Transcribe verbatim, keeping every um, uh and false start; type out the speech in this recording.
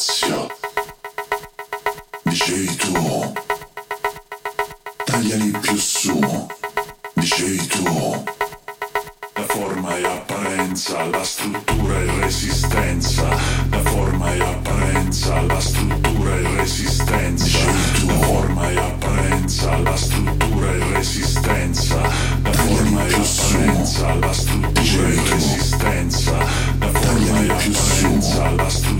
spazio. Dicevi tu, tagliali più su. Dicevi tu, la forma e apparenza, la struttura e resistenza. La forma e apparenza, la struttura e resistenza. Dicevi tu, la forma e apparenza, la struttura e resistenza. La forma e apparenza, la struttura e resistenza. La forma e apparenza, la struttura